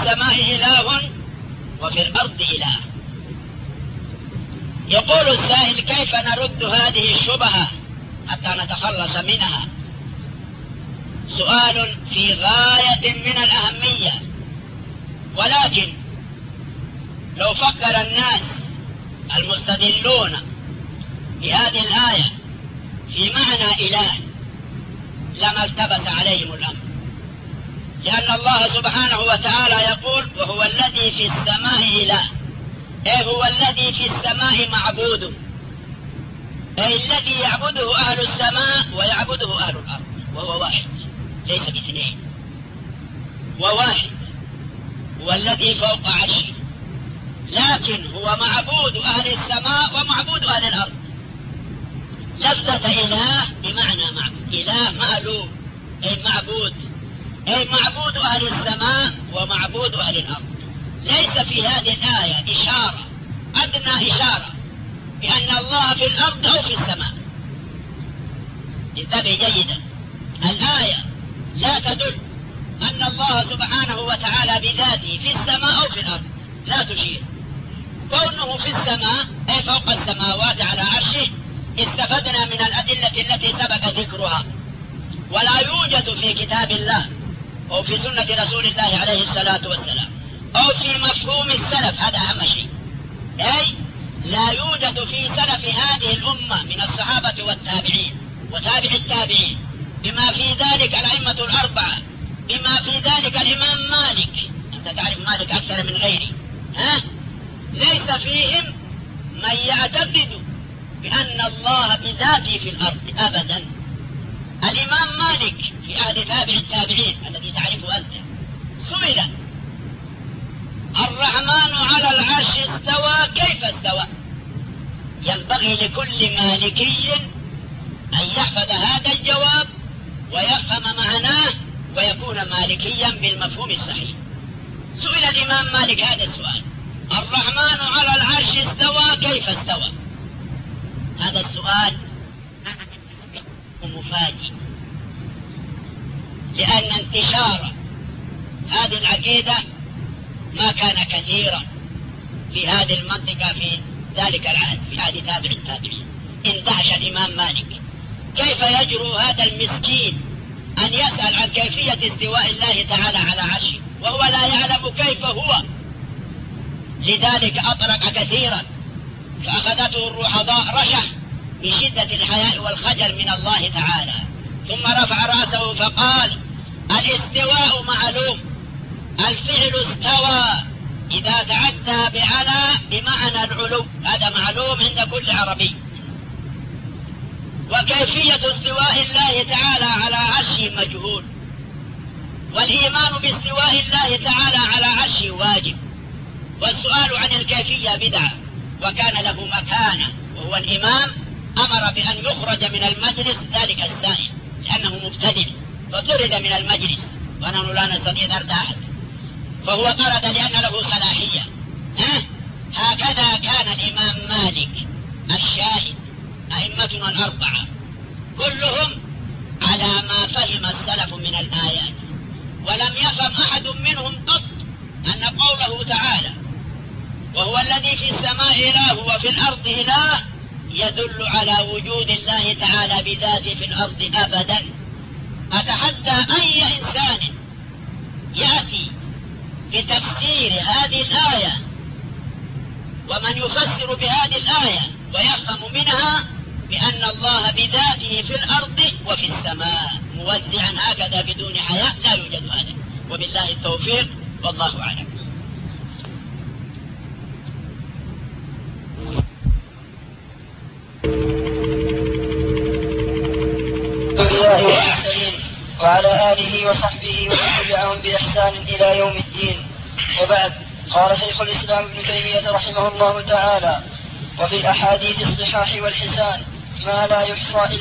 السماء إله وفي الأرض إله. يقول السائل: كيف نرد هذه الشبهة حتى نتخلص منها؟ سؤال في غاية من الأهمية، ولكن لو فكر الناس المستدلون بهذه الآية في معنى إله لما التبس عليهم الأمر، لأن الله سبحانه وتعالى يقول: وهو الذي في السماء إله، أي هو الذي في السماء معبود، أي الذي يعبده أهل السماء ويعبده أهل الأرض، وهو واحد ليس باثنين، وواحد هو الذي فوق عرشه، لكن هو معبود أهل السماء ومعبود أهل الأرض. لفظة إله بمعنى معبود، إله مألوه أي معبود، أي معبود أهل السماء ومعبود أهل الأرض. ليس في هذه الآية إشارة، أدنى إشارة بأن الله في الأرض أو في السماء. انتبه جيدا، الآية لا تدل أن الله سبحانه وتعالى بذاته في السماء أو في الأرض، لا تشير. كونه في السماء أي فوق السماوات على عرشه استفدنا من الأدلة التي سبق ذكرها، ولا يوجد في كتاب الله أو في سنة رسول الله عليه الصلاة والسلام أو في مفهوم السلف، هذا أهم شيء، أي لا يوجد في سلف هذه الأمة من الصحابة والتابعين وتابع التابعين، بما في ذلك الأئمة الأربعة، بما في ذلك الإمام مالك، أنت تعرف مالك أكثر من غيري، ليس فيهم من يعتقد بأن الله بذاته في الأرض أبدا. الإمام مالك في عهد تابع التابعين الذي تعرفه أنت سئل: الرحمن على العرش استوى، كيف استوى؟ ينبغي لكل مالكي أن يحفظ هذا الجواب ويفهم معناه ويكون مالكيا بالمفهوم الصحيح. سئل الإمام مالك هذا السؤال: الرحمن على العرش استوى، كيف استوى؟ هذا السؤال مفاجئ، لأن انتشار هذه العقيدة ما كان كثيرا في هذه المنطقة في ذلك العهد، في عهد تابع التابعين. اندهش الإمام مالك: كيف يجرؤ هذا المسكين أن يسأل عن كيفية استواء الله تعالى على عرشه وهو لا يعلم كيف هو؟ لذلك أطرق كثيرا، فأخذته الرحضاء رشح من شدة الحياء والخجل من الله تعالى، ثم رفع رأسه فقال: الاستواء معلوم، الفعل استوى إذا تعدى بعلى بمعنى العلو، هذا معلوم عند كل عربي. وكيفية استواء الله تعالى على عرشه مجهول، والإيمان باستواء الله تعالى على عرشه واجب، والسؤال عن الكيفية بدعة. وكان له مكانة وهو الإمام، أمر بأن يخرج من المجلس ذلك السائل لأنه مبتدع، فطرد من المجلس، ونحن لا نستطيع طرد أحد، فهو طرد لأن له صلاحية. هكذا كان الإمام مالك الشاهد، أئمتنا الأربعة كلهم على ما فهم السلف من الآيات، ولم يفهم أحد منهم قط أن قوله تعالى: وهو الذي في السماء إله وفي الأرض إله، يدل على وجود الله تعالى بذاته في الأرض أبدا. أتحدى أي إنسان يأتي بتفسير هذه الآية ومن يفسر بهذه الآية ويفهم منها بأن الله بذاته في الأرض وفي السماء موزعا هكذا بدون حياء، لا يوجد هذا. وبالله التوفيق، والله أعلم. وعلى آله وصحبه ومن تبعهم بإحسان إلى يوم الدين. وبعد، قال شيخ الإسلام ابن تيمية رحمه الله تعالى: وفي الأحاديث الصحاح والحسان ما لا يحصى